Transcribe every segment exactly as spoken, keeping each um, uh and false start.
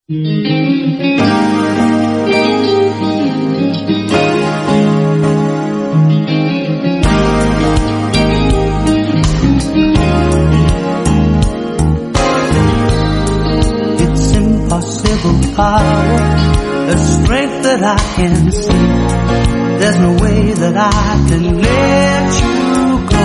It's impossible power, a strength that I can see. There's no way that I can let you go.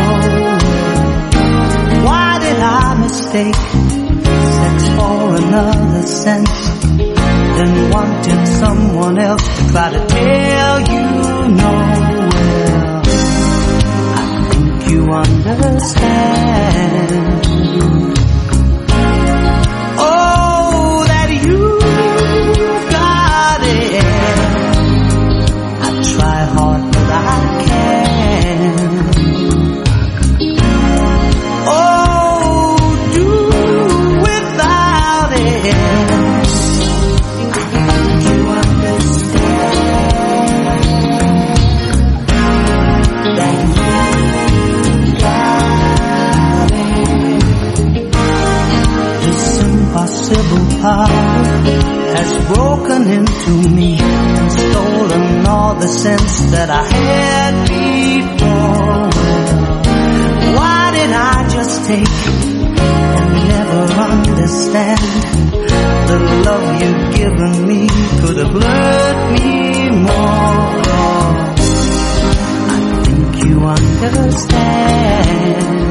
Why did I mistake sex for another sense? Then wanted someone else to try to tell you no. Well, I think you understand. Oh, that you got it. I try hard but I can't. Oh, do without it. You understand that you got it. This impossible power has broken into me and stolen all the sense that I had before. Why did I just take and never understand? The love you've given me could have learned me more. I think you understand.